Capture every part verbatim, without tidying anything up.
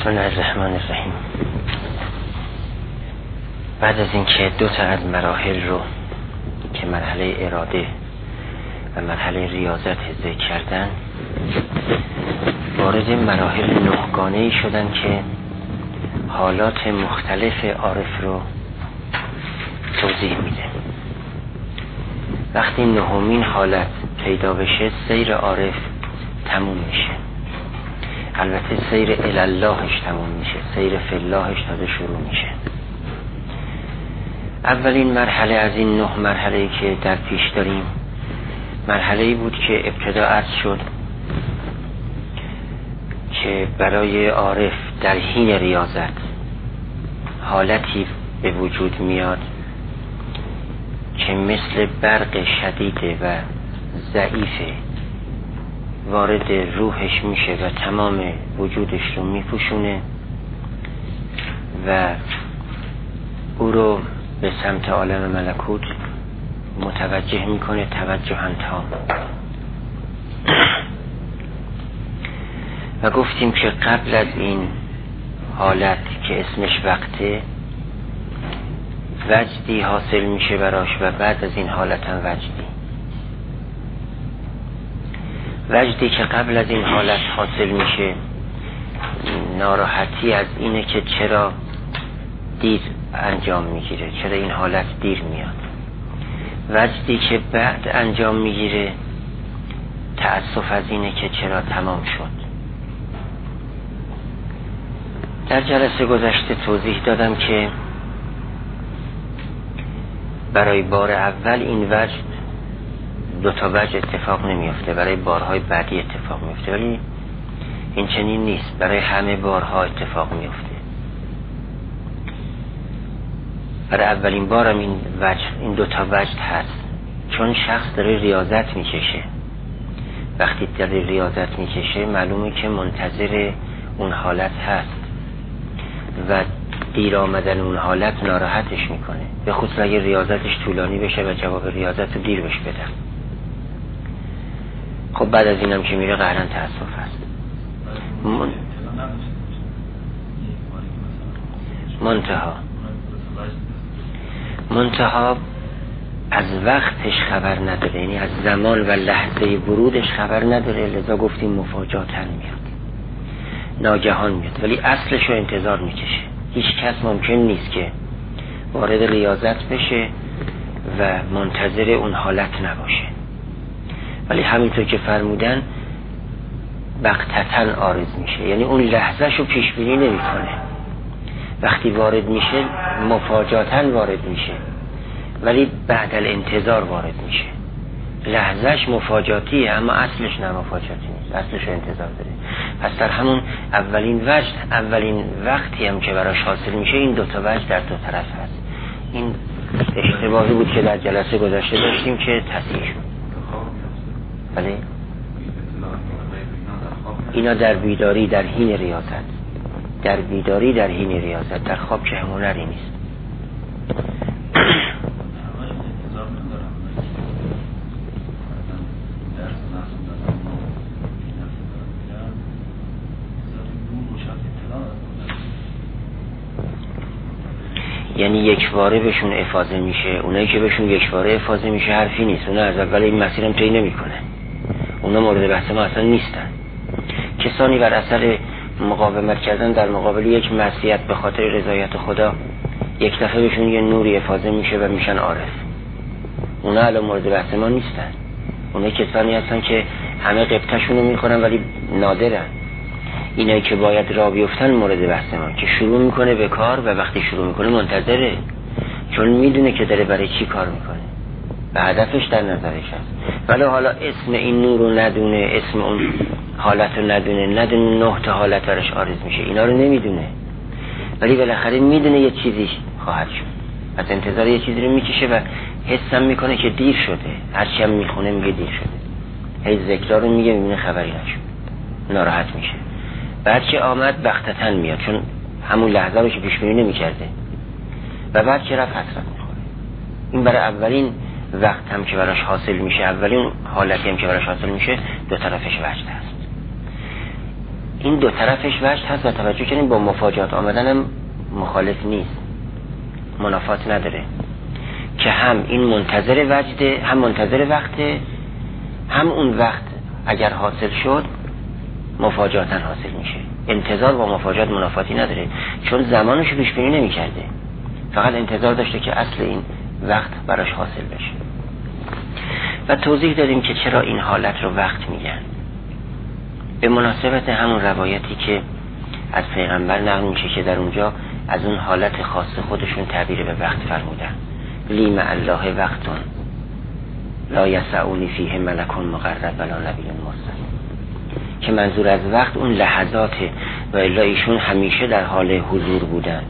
بسم الله الرحمن الرحیم. بعد از اینکه دو تا از مراحل رو که مرحله اراده و مرحله ریاضت ذکر کردن، وارد مراحل نهگانه‌ای شدن که حالات مختلف عارف رو توضیح میده. وقتی نهمین حالت پیدا بشه، سیر عارف تموم میشه. البته سیر الاللهش تموم میشه، سیر فلهش تازه شروع میشه. اولین مرحله از این نه مرحله که در پیش داریم، مرحله‌ای بود که ابتدا عرض شد که برای عارف در حین ریاضت حالتی به وجود میاد که مثل برق شدیده و ضعیفه، وارد روحش میشه و تمام وجودش رو میپوشونه و او رو به سمت عالم ملکوت متوجه میکنه توجها تام. و گفتیم که قبل از این حالت که اسمش وقته، وجدی حاصل میشه براش و بعد از این حالت هم وجدی. وجدی که قبل از این حالت حاصل میشه، ناراحتی از اینه که چرا دیر انجام میگیره، چرا این حالت دیر میاد. وجدی که بعد انجام میگیره، تأسف از اینه که چرا تمام شد. در جلسه گذشته توضیح دادم که برای بار اول این وجد دو تا وجه اتفاق نمیفته، برای بارهای بعدی اتفاق میفته، ولی این چنین نیست، برای همه بارها اتفاق میفته. برای اولین بارم این وجه، این دو تا وجه هست، چون شخص داره ریاضت میکشه. وقتی داره ریاضت میکشه معلومه که منتظر اون حالت هست و دیر آمدن اون حالت ناراحتش میکنه، به خصوص اگه ریاضتش طولانی بشه و جواب ریاضت رو دیر بش بدن. خب بعد از اینم که میره قهرن تأسف هست. من... منتها منتها از وقتش خبر نداره، یعنی از زمان و لحظه ورودش خبر نداره، لذا گفتیم مفاجاتن میاد، ناگهان میاد، ولی اصلش رو انتظار میکشه. هیچ کس ممکن نیست که وارد ریاضت بشه و منتظر اون حالت نباشه، ولی همینطور که فرمودن بغتتاً عارض میشه، یعنی اون لحظهش رو پیش بینی نمیکنه. وقتی وارد میشه مفاجاتاً وارد میشه، ولی بعد الانتظار وارد میشه. لحظهش مفاجاتیه اما اصلش نه مفاجاتی نیست، اصلش رو انتظار داره. پس در همون اولین وجه، اولین وقتی هم که براش حاصل میشه، این دو تا وجه در دو طرف هست. این اشتباهی بود که در جلسه گذشته داشتیم که تصحیح شد. بله، اینا در بیداری، در حین ریاضت، در بیداری در حین ریاضت، در خواب که هنری نیست. یعنی یک باره بهشون افاضه میشه، اونایی که بهشون یک باره افاضه میشه حرفی نیست، اونا از اول این مسیرم طی نمیکنه، اونا مورد بحث ما اصلا نیستن. کسانی بر اثر مقاومت کردن در مقابل یک معصیت به خاطر رضایت خدا، یک دفعه بهشون یه نوری افاضه میشه و میشن عارف، اونا الان مورد بحث ما نیستن. اونا کسانی هستن که همه قبطشون رو میخورن ولی نادرن. اینایی که باید راه بیفتن مورد بحث ما، که شروع میکنه به کار و وقتی شروع میکنه منتظره، چون میدونه که داره برای چی کار میکنه و هدفش در نظرش هست. ولی حالا اسم این نور رو ندونه، اسم اون حالت رو ندونه، ندونه نه تا حالت برش عارض میشه، اینا رو نمیدونه، ولی بالاخره میدونه یه چیزی خواهد شد، از انتظار یه چیزی رو میکشه و حسم میکنه که دیر شده. هرچی هم میخونه میگه دیر شده، هی ذکرها رو میگه، میبینه خبری نشد، ناراحت میشه. بعد که آمد بغتتاً میاد، چون همون لحظه رو که پیش بینی نمی‌کرده، و بعد که رفت حسرت می‌خوره. این برای اولین وقت هم که براش حاصل میشه، اولین حالتی هم که براش حاصل میشه، دو طرفش وجد هست. این دو طرفش وجه هست و توجه کنیم با مفاجات آمدنم مخالف نیست، منافات نداره که هم این منتظر وجده، هم منتظر وقته، هم اون وقت اگر حاصل شد مفاجاتن حاصل میشه. انتظار با مفاجات منافاتی نداره، چون زمانش پیش بینی نمی‌کرده، فقط انتظار داشته که اصل این وقت براش حاصل بشه. و توضیح دادیم که چرا این حالت رو وقت میگن، به مناسبت همون روایتی که از پیغمبر نقل میشه که در اونجا از اون حالت خاص خودشون تعبیر به وقت فرمودن. لی مع الله وقتون لا یسعونی فیه ملک مقرب ولا نبی مرسل، که منظور از وقت اون لحظاته و الا ایشون همیشه در حال حضور بودن،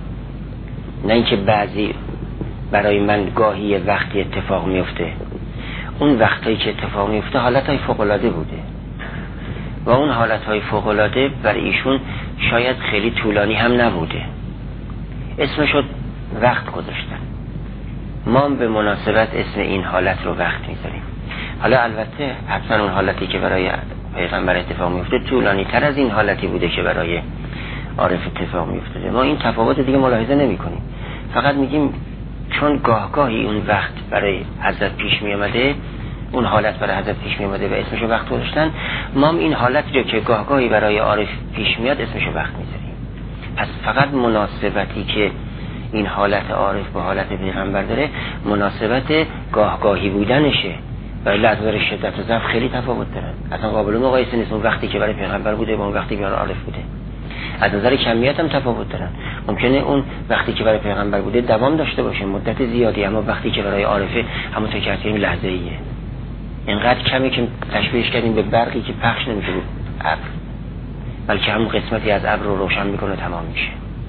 نه اینکه بعضی برای من گاهی وقتی اتفاق میفته. اون وقتایی که اتفاق میفته حالتهای فوق‌العاده بوده و اون حالتهای فوق‌العاده برای ایشون شاید خیلی طولانی هم نبوده، اسمشو وقت گذاشتن. ما به مناسبت اسم این حالت رو وقت میذاریم. حالا البته حتما اون حالتی که برای پیغمبر اتفاق میفته طولانی تر از این حالتی بوده که برای عارف اتفاق میفته. ما این تفاوت دیگه ملاحظه نمی کنیم، فقط میگیم چون گاه گاهی اون وقت برای حضرت پیش می آمده، اون حالت برای حضرت پیش می آمده و اسمشو وقت گذاشتن، ما هم این حالتی رو که گاه گاهی برای عارف پیش میاد اسمشو وقت میذاریم. پس فقط مناسبتی که این حالت عارف با حالت پیغمبر داره مناسبت گاه گاهی بودنشه، ولی از نظر شدت و ضعف خیلی تفاوت دارن، اصلا قابل مقایسه نیست. اون وقتی که برای پیغمبر بوده با اون وقتی برای عارف بوده. از نظر کمیت هم تفاوت دارن. ممکنه اون وقتی که برای پیغمبر بوده دوام داشته باشه، مدت زیادی، اما وقتی که برای عارفه همونطور که هستیم لحظه ایه، اینقدر کمی که تشبیهش کردیم به برقی که پخش نمیشه بود ابر، بلکه همون قسمتی از ابر رو روشن میکنه تمام میشه.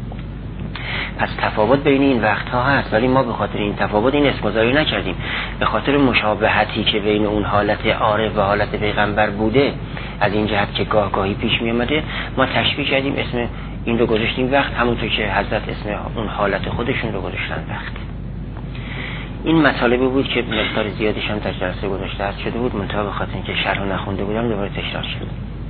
پس تفاوت بین این وقتها هست، ولی ما به خاطر این تفاوت این اسمگذاری نکردیم. به خاطر مشابهتی که بین اون حالت عارف و حالت پیغمبر بوده، از این جهت که گاه گاهی پیش می آمده، ما تشبیه کردیم اسم این رو گذاشتیم وقت، همونطور که حضرت اسم اون حالت خودشون رو گذاشتن وقت. این مطالبی بود که مقدار زیادیش هم در جلسه گذاشته هست شده بود، منتها به خاطر اینکه شرح نخونده بودم دوباره تکرار شد.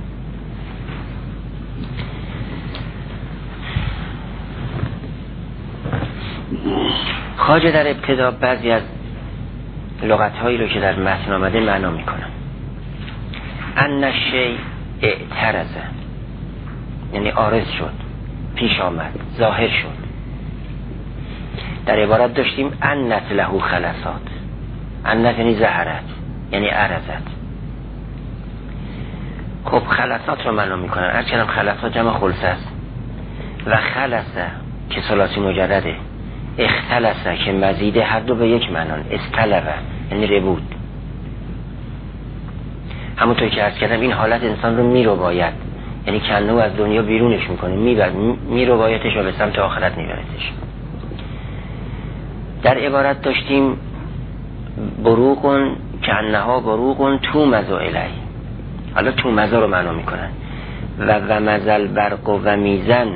خواجه در ابتدا بعضی از لغت‌هایی رو که در متن آمده معنا میکنم. ان الشیء اعترض، یعنی عارض شد، پیش آمد، ظاهر شد. در عبارت داشتیم انت له خلصات، انت یعنی ظهرت، یعنی عرضت. خب خلصات رو معنا میکنن، هرچنم خلصات جمع خلصه است و خلصه که ثلاثی مجرده، اختلسه که مزیده، هر دو به یک معنان. استلبه یعنی ربود. همونطور که عرض کردم این حالت انسان رو میرو باید، یعنی کنه از دنیا بیرونش میکنه، میبرد میرو بایدش و به سمت آخرت میبردش. در عبارت داشتیم بروقون کنها بروقون تو مزو الی، حالا تو مزا رو معنا میکنن. و و مزل برق و میزن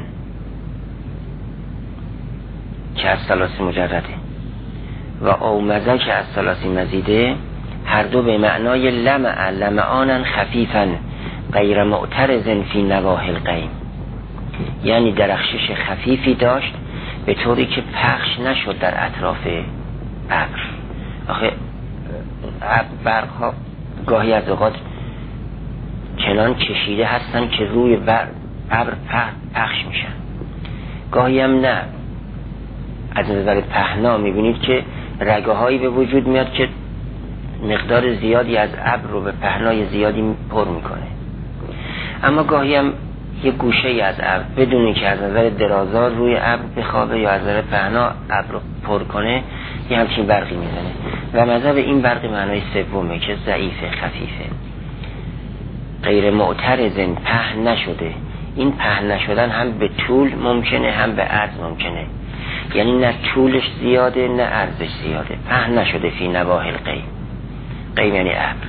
که از ثلاثی مجرده و اومزه که از ثلاثی مزیده، هر دو به معنای لمع لمعانا خفیفا غیر معترض فی نواحی الغیم، یعنی درخشش خفیفی داشت به طوری که پخش نشد در اطراف ابر. آخه برق ها گاهی از اوقات چنان کشیده هستن که روی ابر پخش میشن، گاهی هم نه. از نظر پهنا میبینید که رگه هایی به وجود میاد که مقدار زیادی از ابر رو به پهنای زیادی پر میکنه، اما گاهی هم یه گوشه ای از ابر بدون که از نظر درازا روی ابر بخوابه یا از نظر پهنا ابر رو پر کنه یه همچین برقی میزنه. و مذهب این برقی معنای سومه که ضعیفه، خفیفه، غیر معترض، پهن نشده. این پهن نشدن هم به طول ممکنه هم به عرض ممکنه، یعنی نه طولش زیاده نه عرضش زیاده، پهن نشده فی نواحی الغیم، غیم یعنی ابر.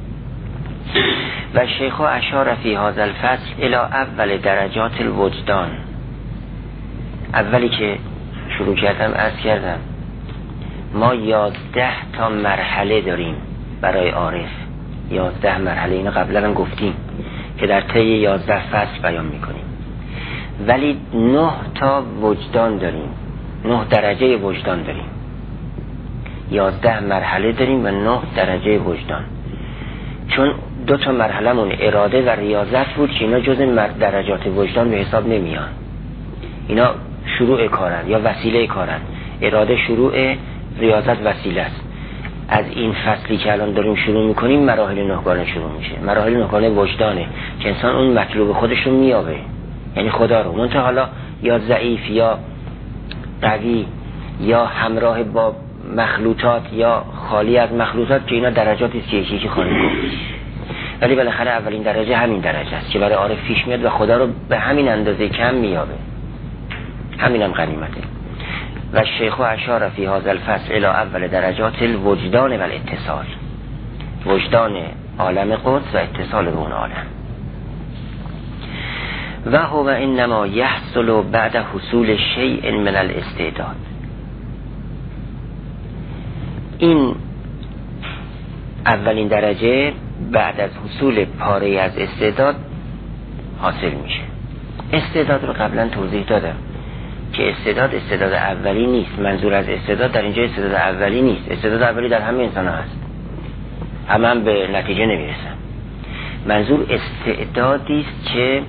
و شیخ اشار فی هذا الفصل الی اول درجات الوجدان. اولی که شروع کردم عرض کردم ما یازده تا مرحله داریم برای عارف، یازده مرحله، اینو قبلا هم گفتیم که در طی یازده فصل بیان میکنیم، ولی نه تا وجدان داریم، نه درجه وجدان داریم، یازده مرحله داریم و نه درجه وجدان. چون دو تا مرحله‌مون اراده و ریاضت بود که اینا جز درجات وجدان به حساب نمیان، اینا شروع کارن یا وسیله کارن. اراده شروع، ریاضت وسیله است. از این فصلی که الان داریم شروع میکنیم مراحل نهگانه شروع میشه. مراحل نهگانه وجدانه که انسان اون مطلوب خودش رو میابه، یعنی خدا رو، منتها حالا یا ضعیف یا قوی یا همراه با مخلوطات یا خالی از مخلوطات، که اینا درجاتی است که یکی یکی خواهیم گفت. ولی بالاخره اولین درجه همین درجه است که برای عارف پیش میاد و خدا رو به همین اندازه کم میابه. همینم غنیمته. و شیخ اشار فی هذا الفصل الى اول درجات الوجدان و الاتصال، وجدان عالم قدس و اتصال به اون عالم. و هو انما یحصل بعد حصول شیء من الاستعداد. این اولین درجه بعد از حصول پاره از استعداد حاصل میشه. استعداد رو قبلا توضیح دادم که استعداد استعداد اولی نیست. منظور از استعداد در اینجا استعداد اولی نیست. استعداد اولی در همه انسان ها هست، همه هم به نتیجه نمیرسن. منظور استعدادی است که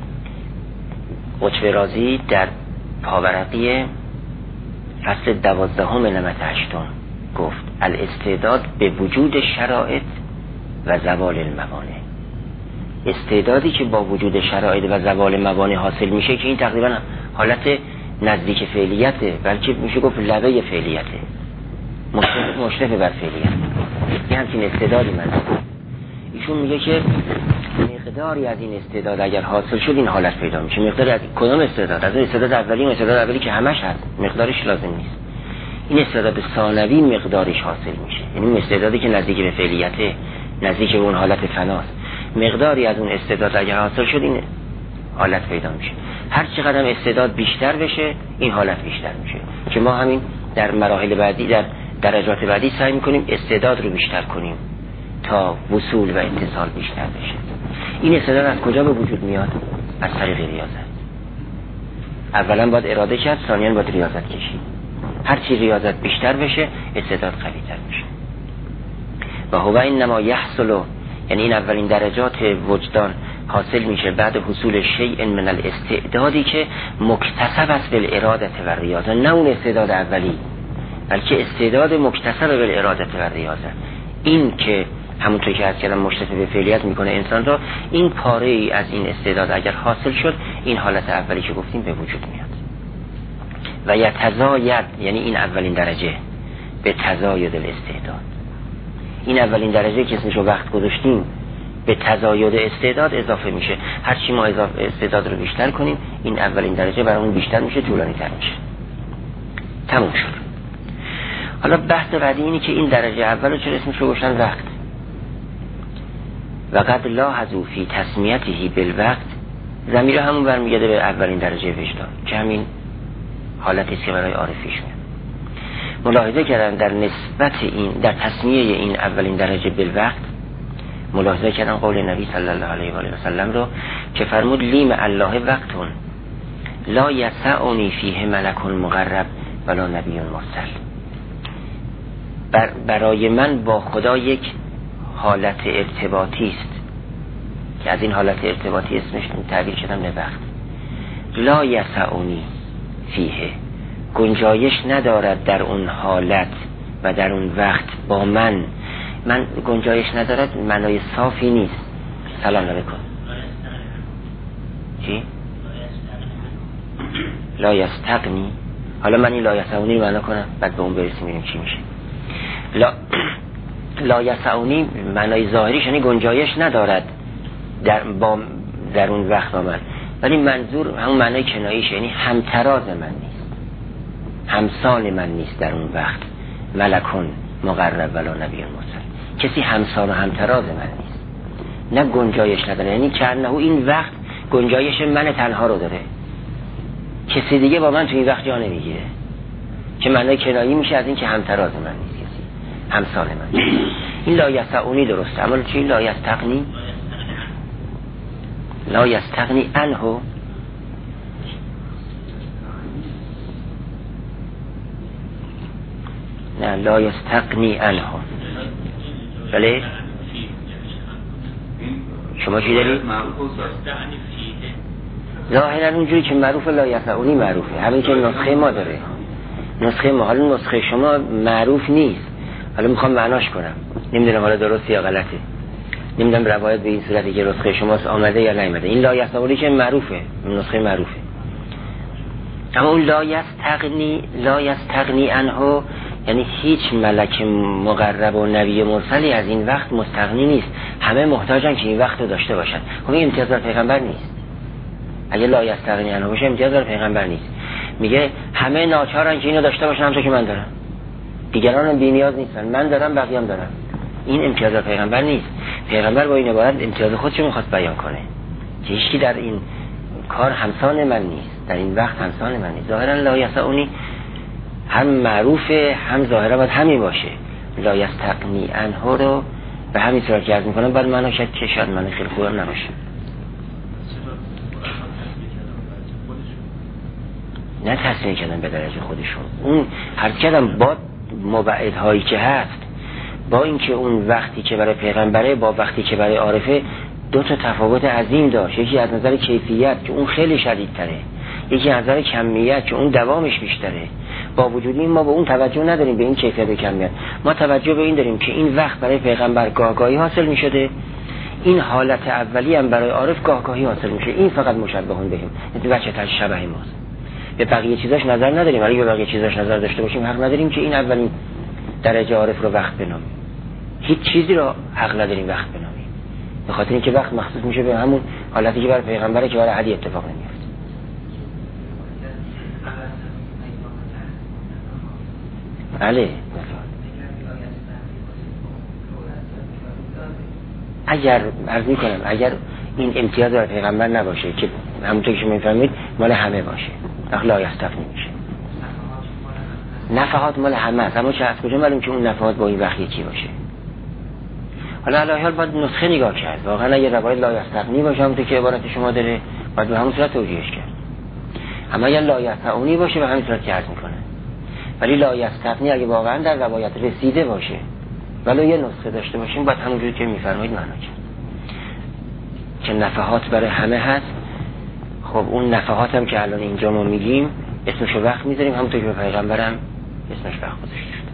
قطب رازی در پاورقی فصل دوازدهم نمت هشتم گفت الاستعداد به وجود شرایط و زوال الموانع. استعدادی که با وجود شرایط و زوال موانع حاصل میشه که این تقریبا حالت نزدیک فعلیته، بلکه میشه گفت لبه فعلیته، مشرف بر فعلیت. یه همچین استعدادی من ایشون میگه که مقداری از این استعداد اگر حاصل شد این حالت پیدا میشه. مقداری از کدام استعداد؟ از اون استعداد اولی و استعداد اولی که همش هست، مقدارش لازم نیست. این استعداد ثانوی مقدارش حاصل میشه، یعنی استعدادی که نزدیک به فعلیته، نزدیک به اون حالت فناست. مقداری از اون استعداد اگر حاصل شد این حالت پیدا میشه. هر چقدر استعداد بیشتر بشه این حالت بیشتر میشه، که ما همین در مراحل بعدی، در درجات بعدی سعی میکنیم استعداد رو بیشتر کنیم تا وصول و اتصال بیشتر بشه. این استعداد از کجا به وجود میاد؟ از طریق ریاضت. اولا باید اراده کرد، ثانیاً باید ریاضت کشید. هر چی ریاضت بیشتر بشه استعداد قوی‌تر میشه. و هو انما یحصل، یعنی این اولین درجات وجدان حاصل میشه بعد حصول شیء من الاستعدادی که مکتسب است بالاراده و ریاضه. نه اون استعداد اولی، بلکه استعداد مکتسب بالاراده و ریاضه. این که همونطور که از کلام مشرف به فعلیت میکنه انسان را، این پاره ای از این استعداد اگر حاصل شد این حالت اولی که گفتیم به وجود میاد. و یتزاید، یعنی این اولین درجه به تزاید الاستعداد. این اولین درجه که اسمشو وقت گذاشتیم به تزاید استعداد اضافه میشه. هرچی ما اضافه استعداد رو بیشتر کنیم این اولین درجه برامون بیشتر میشه، طولانی تر میشه. تموم شد. حالا بحث بعدی اینه که این درجه اول رو چرا اسمشو گذاشتن وقت؟ و قد لاحظوا فی تسمیته بالوقت، ضمیر همون برمیگرده به اولین درجه وجدان که همین حالتی است که برای عارفیش میاد. ملاحظه کردن در نسبت این، در تسمیه این اولین درجه بالوقت، ملاحظه کردن قول نبی صلی الله علیه و آله و سلم رو که فرمود لیم الله وقتون لا یسعنی فیه ملک مقرب ولا نبی مرسل. بر برای من با خدا یک حالت ارتباطی است که از این حالت ارتباطی اسمش تعبیر شدم به وقت. لا یسعنی فیه، گنجایش ندارد در اون حالت و در اون وقت با من. من گنجایش ندارد معنای صافی نیست. سلام علیکم. چی؟ لا یستغنی. حالا من این لا یسعنی رو معنا کنم بعد به اون برسیم ببینیم چی میشه. لا لا یسعنی معنای ظاهریش یعنی گنجایش ندارد در با در اون وقت با من، ولی منظور همون معنای کناییش، یعنی همتراز من نیست، همسال من نیست در اون وقت. ملکون مقرب ولا نبی مرسل، کسی همسال و همتراز من نیست. نه گنجایش نداره، یعنی چنه این وقت گنجایش من تنها رو داره، کسی دیگه با من تو این وقت جا نمیگیره، که معنای کنایی میشه از این که همتراز من نیست، کسی همسال من. این لا یسعنی درسته، اما چی لا یستغنی؟ لا یستغنی عنه، نه لا یستغنی عنه. بله شما چی دارید؟ ظاهرا اونجوری که معروف لا یسعنی معروفه، همین که نسخه ما داره، نسخه ما. حالا نسخه شما معروف نیست، حالا میخوام معناش کنم، نمیدونم حالا درست یا غلطه، نمیدونم روایت به این صورتی که نسخه شما آمده یا نیامده. این لا یسعنی که معروفه، نسخه معروفه. اما اون لا یستغنی، لا یستغنی عنه یعنی هیچ ملک مقرب و نبی مرسلی از این وقت مستغنی نیست، همه محتاجن که این وقت رو داشته باشن. خب این امتیاز در پیغمبر نیست. اگه لا یستغنی عنه باشه امتیاز در پیغمبر نیست. میگه همه ناچارن که اینو داشته باشن همونطور که من دارم، دیگران هم بی‌نیاز نیستن، من دارم بقیه‌ام دارن. این امتیاز در پیغمبر نیست. پیغمبر با این عبارت امتیاز خودشو میخواد بیان کنه که هیچکی در این کار همسان من نیست، در این وقت همسان من نیست. ظاهرا لا یسعنی هم معروفه، هم ظاهرا باید همین باشه. لا یستغنی عنه رو به همین صورت که عرض میکنم بعد معنا شد که شاید من خیلی خوبم نباشه. نه تصمیم کردن به درجه خودشون، اون هر کدام با مبعدهایی که هست، با اینکه اون وقتی که برای پیغمبره با وقتی که برای عارفه دو تا تفاوت عظیم داشت. یکی از نظر کیفیت که اون خیلی شدیدتره، یکی از نظر کمیت که اون دوامش بیشتره. با وجود این ما به اون توجه نداریم، به این کیفیت و کمیت. ما توجه به این داریم که این وقت برای پیغمبر گاهگاهی حاصل می شده، این حالت اولی هم برای عارف گاهگاهی حاصل میشه. این فقط مشبهون بهم، یعنی بچه تاش شبه ماست. به بقیه چیزاش نظر نداریم، ولی به بقیه چیزاش نظر داشته باشیم حق نداریم که این اولین درجه عارف رو وقت بنامیم. هیچ چیزی رو حق نداریم وقت بنامیم، به خاطر اینکه وقت مخصوص میشه به همون حالتی که برای پیغمبره که برای عادی اتفاق نمیفته. بله اگر عرض میکنم اگر این امتیاز برای پیغمبر نباشه که همونطور که شما میفهمید مال همه باشه، لا یستغنی میشه. نفحات مال همه است، اما چه از کجا معلوم که اون نفحات با این وقت یکی باشه؟ حالا علی حال باید نسخه نگاه کرد. واقعا اگه روایت لا یستغنی باشه همونطور که عبارت شما داره باید به همون صورت توجیهش کرد. اما اگه لا یستغنی باشه به همین صورت که عرض میکنه. ولی لا یستغنی اگه واقعا در روایت رسیده باشه ولو یه نسخه داشته باشیم باید همونجوری که میفرمایید معنا کرد که نفحات برای همه هست. خب اون نفحات هم که الان اینجا ما میگیم اسمشو وقت میذاریم، همونطور که به پیغمبرم اسمش وقت گذاشته شده.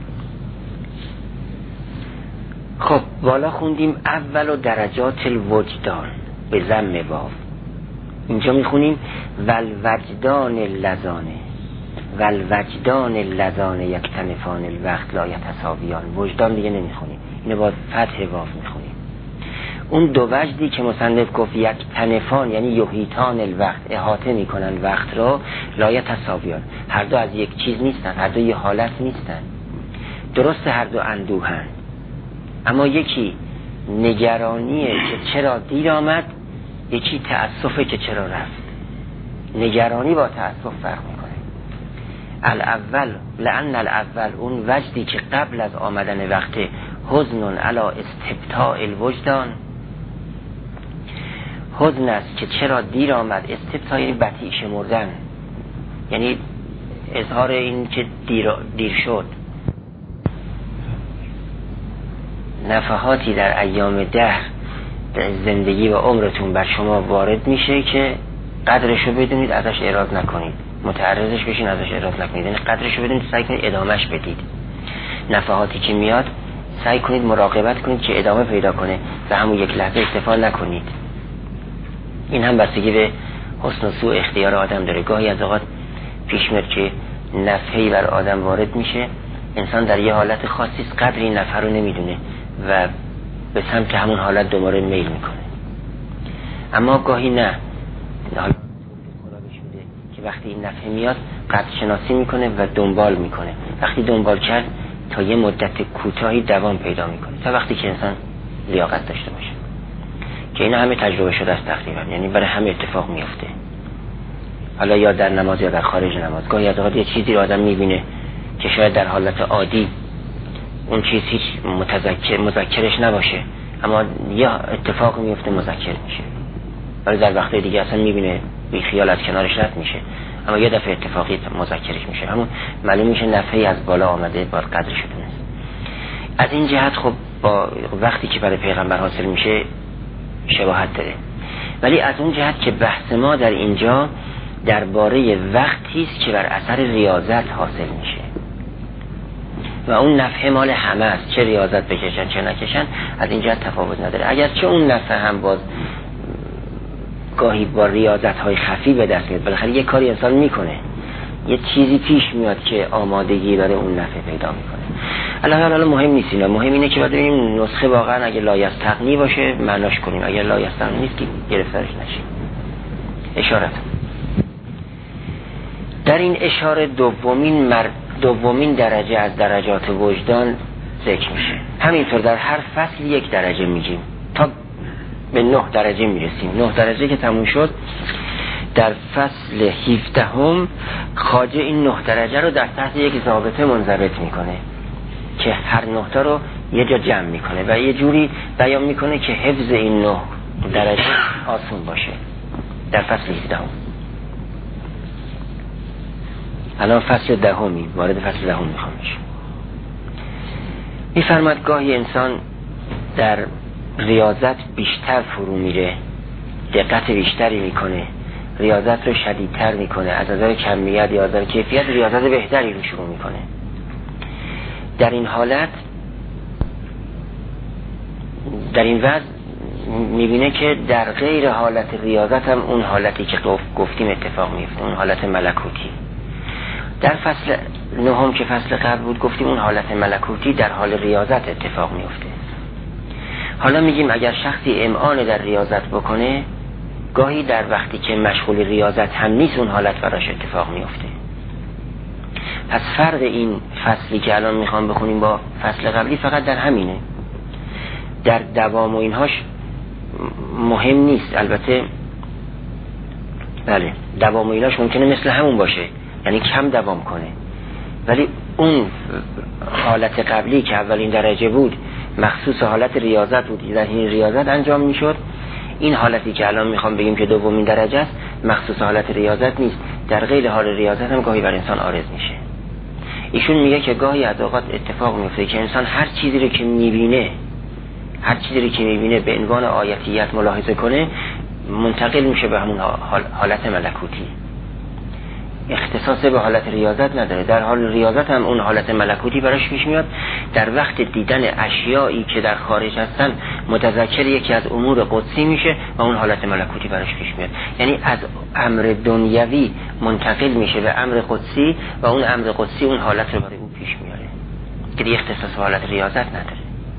خب بالا خوندیم اول و درجات الوجدان به ضم واو، اینجا میخونیم والوجدان اللذانه، والوجدان اللذانه یکتنفان الوقت لا یتساویان. وجدان دیگه نمیخونیم، اینو با فتح واو میخونیم. اون دو وجدی که مصنف گفت یک تنفان یعنی یحیطان الوقت، احاطه میکنن وقت را، لا یتساویان، هر دو از یک چیز نیستن، هر دو یه حالت نیستن. درست هر دو اندوهن، اما یکی نگرانیه که چرا دیر آمد، یکی تأسفه که چرا رفت. نگرانی با تأسف فرق میکنه. الاول لأن الاول اون وجدی که قبل از آمدن وقت حزن علی استبطاء الوجدان، حزن است که چرا دیر آمد، استبطاء یعنی بطیء شمردن، یعنی اظهار این که دیر, دیر شد. نفحاتی در ایام دهر در زندگی و عمرتون بر شما وارد میشه که قدرشو بدونید ازش اعراض نکنید، متعرضش بشین ازش اعراض نکنید، یعنی قدرشو بدونید سعی کنید ادامهش بدید. نفحاتی که میاد سعی کنید مراقبت کنید که ادامه پیدا کنه و همون یک لحظه اکتفا نکنید. این هم بستگی به حسن و سوء اختیار آدم داره. گاهی از اوقات پیش میاد که نفحی بر آدم وارد میشه، انسان در یه حالت خاصی قدر این نفح رو نمیدونه و به سمت همون حالت دوباره میل میکنه. اما گاهی نه، حالا خدا بهش میده که وقتی این نفح میاد قدر شناسی میکنه و دنبال میکنه. وقتی دنبال کرد تا یه مدت کوتاهی دوام پیدا میکنه، تا وقتی که انسان لیاقت داشته باشه، که اینا همه تجربه شده است تقریبا، یعنی برای همه اتفاق میفته. حالا یا در نماز یا در خارج نماز. گاهی از اوقات یه چیزی رو آدم میبینه که شاید در حالت عادی اون چیز هیچ متذکر مذکرش نباشه، اما یا اتفاق میفته مذکر میشه ولی در وقت دیگه اصلا میبینه بی خیال از کنارش رد میشه، اما یه دفعه اتفاقی مذکرش میشه، همون معلوم میشه نفعی از بالا آمده، باید قدرش بدونه. از این جهت خب با وقتی که برای پیغمبر حاصل میشه شباهت داره، ولی از اون جهت که بحث ما در اینجا درباره وقتی است که بر اثر ریاضت حاصل میشه و اون نفع مال همه است، چه ریاضت بکشن چه نکشن، از این جهت تفاوت نداره. اگر چه اون نفع هم باز گاهی با ریاضت های خفی به دست میاد، بالاخره یه کاری انسان میکنه، یه چیزی پیش میاد که آمادگی برای اون نفع پیدا میکنه. الان حالا مهم نیست اینا، مهم اینه که بعد ببینیم نسخه واقعا اگه لایستغنی باشه معناش کنیم، اگر لایستغنی نیست که گرفتارش نشیم. اشارت در این اشاره دومین مر... دومین درجه از درجات وجدان ذکر میشه. همینطور در هر فصل یک درجه میگیم تا به نه درجه میرسیم. نه درجه که تموم شد در فصل هفده هم خواجه این نه درجه رو در تحت یک ضابطه منضبط میکنه که هر نه تا رو یه جا جمع میکنه و یه جوری بیان میکنه که حفظ این نه درجه آسون باشه. در فصل هفده هم الان فصل دهمی وارد فصل دهم میخوام بشم. میفرماد گاهی انسان در ریاضت بیشتر فرو میره، دقت بیشتری میکنه، ریاضت رو شدیدتر میکنه، از نظر کمیت یا از نظر کیفیت ریاضت بهتری رو شروع میکنه. در این حالت در این وضع میبینه که در غیر حالت ریاضت هم اون حالتی که گفتیم اتفاق میفته، اون حالت ملکوتی. در فصل نهم که فصل قبل بود گفتیم اون حالت ملکوتی در حال ریاضت اتفاق میفته. حالا میگیم اگر شخصی امعان در ریاضت بکنه، گاهی در وقتی که مشغول ریاضت هم نیست اون حالت براش اتفاق میفته. پس فرق این فصلی که الان میخوام بخونیم با فصل قبلی فقط در همینه. در دوام و اینهاش مهم نیست، البته بله دوام و اینهاش ممکنه مثل همون باشه، یعنی کم دوام کنه، ولی اون حالت قبلی که اولین درجه بود مخصوص حالت ریاضت بود، در این ریاضت انجام میشد. این حالتی که الان میخوام بگیم که دومین درجه است مخصوص حالت ریاضت نیست، در غیر حال ریاضت هم گاهی بر انسان عارض میشه. ایشون میگه که گاهی از اوقات اتفاق میفته که انسان هر چیزی رو که میبینه هر چیزی رو که میبینه به عنوان آیتیت ملاحظه کنه منتقل میشه به همون حالت ملکوتی، اختصاص به حالت ریاضت نداره. در حال ریاضت هم اون حالت ملکوتی براش پیش میاد، در وقت دیدن اشیایی که در خارج هستن متذکر یکی از امور قدسی میشه و اون حالت ملکوتی براش پیش میاد. یعنی از امر دنیوی منتقل میشه به امر قدسی و اون امر قدسی اون حالت رو برای اون پیش میاره که دیگه اختصاص به حالت ریاضت نداره.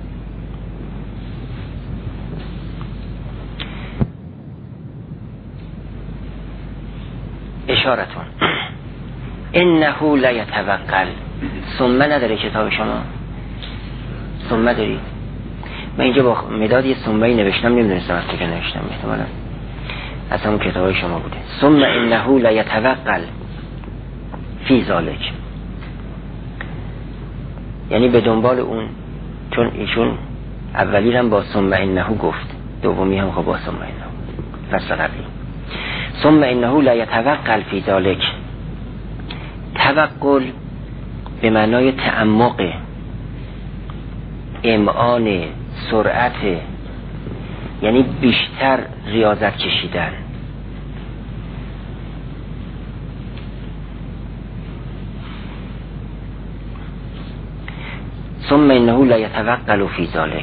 اشارتون انه لا یتوکل. ثم نداره کتاب شما؟ ثم داری؟ من اینجا با مداد یه ثمه‌ای نوشتم، نمیدونستم از کجا نوشتم، احتمالا از همون کتاب شما بوده. ثم انه لا یتوکل فی ذلک، یعنی به دنبال اون، چون ایشون اولی هم با ثم انه گفت، دومی هم خب با ثم انه فصل قبلی. ثم انه لا یتوکل فی ذلک، توکل به معنای تعمق، امعان، سرعت، یعنی بیشتر ریاضت کشیدن. ثم انه لا یتوکل فی ذلک،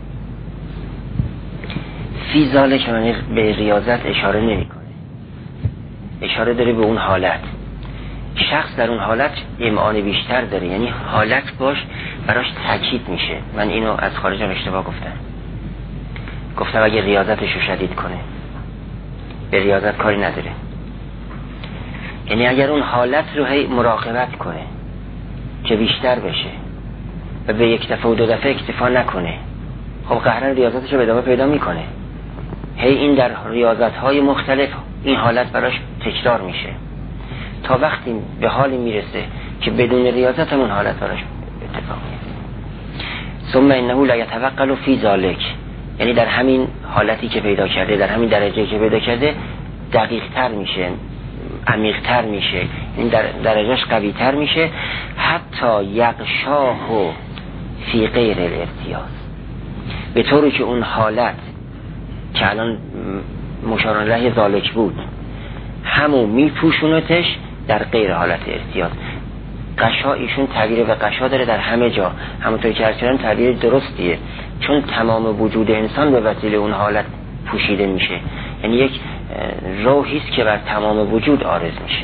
فی ذلک یعنی به ریاضت اشاره نمیکنه، اشاره داره به اون حالت. شخص در اون حالت امعان بیشتر داره، یعنی حالت باش براش تاکید میشه. من اینو از خارجم اشتباه گفتم، گفتم اگه ریاضتش رو شدید کنه، به ریاضت کاری نداره، یعنی اگر اون حالت رو هی مراقبت کنه که بیشتر بشه و به یک دفعه و دو دفعه اکتفا نکنه، خب قهرن ریاضتش رو به ادامه پیدا میکنه. هی این در ریاضت های مختلف این حالت براش تکرار میشه تا وقتی به حالی میرسه که بدون ریاضت همون حالت براش اتفاق میفته. ثم انه لا یتوکل فی ذلک، یعنی در همین حالتی که پیدا کرده، در همین درجه که پیدا کرده دقیق تر میشه، عمیق تر میشه، این در درجهش قوی تر میشه، حتی یغشاه فی غیر الارتیاض، به طوری که اون حالت که الان مشار الیه ذالک بود همون میپوشونتش در غیر حالت ارتیاض. قشا ایشون تعبیر به قشا داره در همه جا، همونطور که ارسلان تعبیر درستیه، چون تمام وجود انسان به وسیله اون حالت پوشیده میشه، یعنی یک روحیست که بر تمام وجود عارض میشه.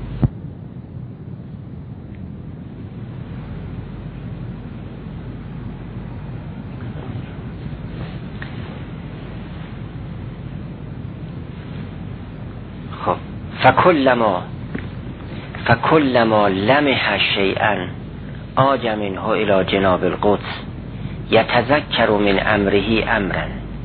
خب فکلما فکلما لمح شیئا آج منه الی جناب القدس یتذکر من امره امرا.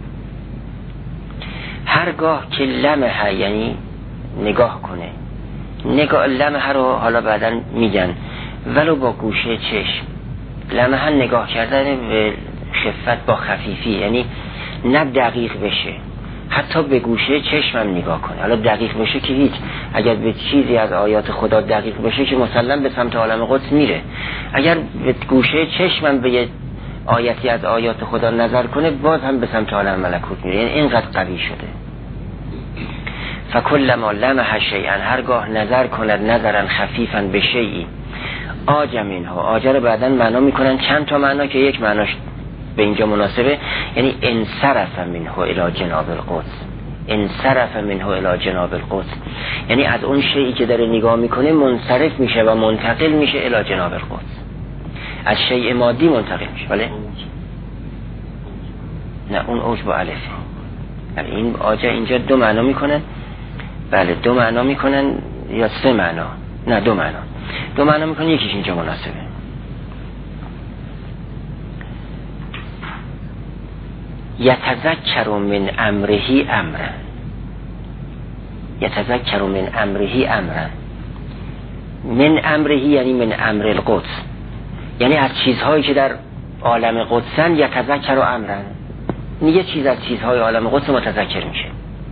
هرگاه که لمح یعنی نگاه کنه، نگاه لمح رو حالا بعدا میگن ولو با گوشه چشم، لمح نگاه کردن به خفت با خفیفی، یعنی نه دقیق بشه، حتی به گوشه چشمم نگاه کنه. حالا دقیق بشه که هیچ، اگر به چیزی از آیات خدا دقیق بشه که مسلم به سمت عالم قدس میره، اگر به گوشه چشمم به یه آیتی از آیات خدا نظر کنه باز هم به سمت عالم ملکوت میره، یعنی اینقدر قوی شده. فکلما لمح شیئا، هرگاه نظر کند نظرا خفیفا به شیئی آج منه، آج رو بعدن معنا میکنن چند تا معنا که یک معناش به اینجا مناسبه، یعنی انصرف منه الی جناب القدس، انصرف منه الی جناب القدس، یعنی از اون شیئی که داره نگاه میکنه منصرف میشه و منتقل میشه الی جناب القدس، از شیء مادی منتقل میشه. بله نه اون اوج با الف، یعنی این آجا اینجا دو معنا میکنن، بله دو معنا میکنن یا سه معنا، نه دو معنا، دو معنا میکنن، یکیش اینجا مناسبه. یتذکر من امره امرا، یتذکر من امره امرا، من امره یعنی من امر القدس، یعنی از چیزهایی که در عالم قدسن یتذکر امرا، یه چیز از چیزهای عالم قدس متذکر میشه.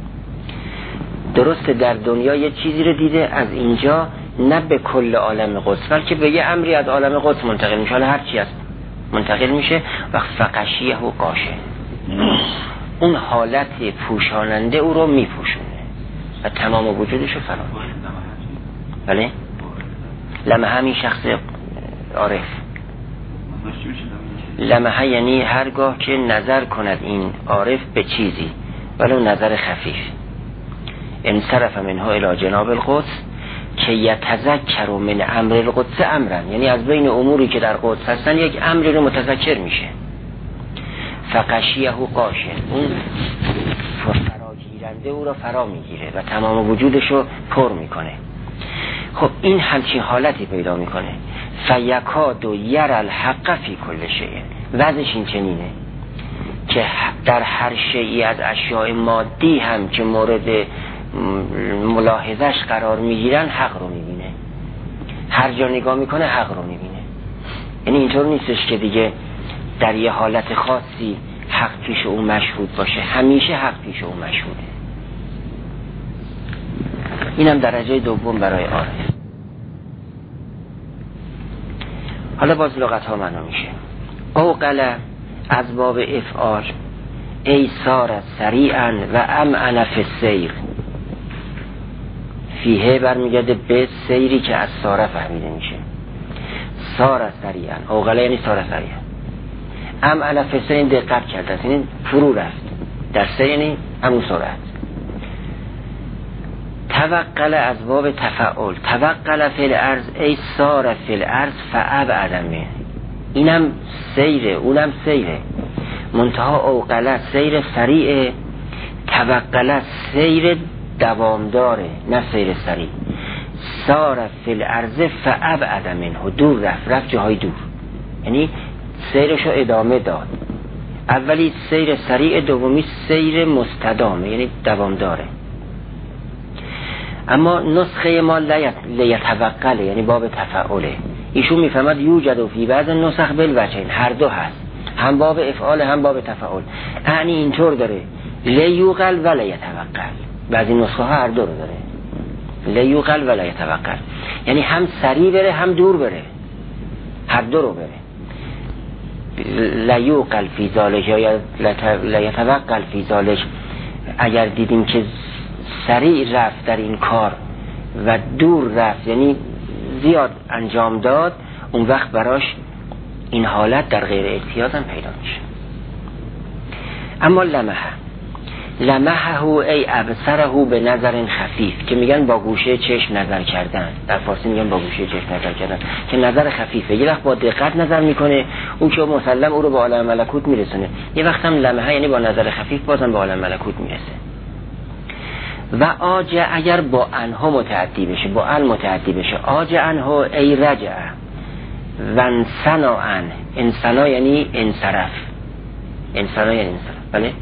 درسته در دنیا یه چیزی رو دیده، از اینجا نه به کل عالم قدس بلکه به یه امری از عالم قدس منتقل میشه، حالا هر چی از منتقل میشه. وقت فقشیه و قاشه، اون حالت پوشاننده او رو میپوشونه و تمام وجودش رو فرا میگیره. بله لمحه همین شخص عارف، لمحه یعنی هرگاه که نظر کند این عارف به چیزی ولو نظر خفیف، انصرف منها الی جناب القدس که یتذکر من امر القدس امرا، یعنی از بین اموری که در قدس هستن یک امری رو متذکر میشه. فقشیه و قاشه، اون فراگیرنده او را فرا میگیره و تمام وجودش رو پر میکنه. خب این همچین حالتی پیدا میکنه. فیکاد و یر الحق فی کل شیء، وضعش این چنینه که در هر شیئی از اشیاء مادی هم که مورد ملاحظش قرار میگیرن حق رو میبینه، هر جا نگاه میکنه حق رو میبینه. یعنی اینطور نیستش که دیگه در یه حالت خاصی حق پیش او مشهود باشه، همیشه حق پیش او مشهوده. اینم درجه دوم برای عارف. حالا باز لغت ها معنا میشه. اوقل از باب افعال، ای سارت سریعا و امعن فی السیر، فیه برمیگرده به سیری که از ساره فهمیده میشه. سارت سریعا، اوقل یعنی سارت سریعا، امعن فی السیر دقت کرده است، یعنی فرو رفت در سیر، یعنی همون سرعت. توقل از باب تفعل، توقل فی الارض ای سار فی الارض فابعدمه، اینم سیره اونم سیره، منتها اوقل سیر سریع، توقل سیر دوامداره نه سیر سریع. سار فی الارض فابعدمه، دور رفت، رفت جاهای دور، یعنی سیرشو ادامه داد. اولی سیر سریع، دومی سیر مستدامه یعنی دوامداره. اما نسخه ما لیتوقله یعنی باب تفعله، ایشون میفهمد یوجد و فی بعض نسخ بالوجهین، هر دو هست، هم باب افعال هم باب تفعل. یعنی اینطور داره لیوقل و لیتوقل. بعضی نسخه ها هر دو رو داره، لیوقل و لیتوقل، یعنی هم سریع بره هم دور بره، هر دو رو بره. لیوقل فی ذالک یا لیتوقل فی ذالک، اگر دیدیم که سریع رفت در این کار و دور رفت یعنی زیاد انجام داد، اون وقت براش این حالت در غیر احتیاط هم پیدا میشه. اما لمحه لمحه ای ابصره به نظر خفیف، که میگن با گوشه چشم نظر کردن، در فارسی میگن با گوشه چشم نظر کردن، که نظر خفیفه. یه وقت با دقت نظر میکنه، اون که مسلم او رو به عالم ملکوت میرسونه. یه وقت هم لمحه یعنی با نظر خفیف بازم به عالم ملکوت میرسه. و آجه اگر با انها متعدی بشه، با ال متعدی بشه، آجه انها ای رجع ونسنا ان، انسنا یعنی انصرف، انسنا یعنی انصرف. بله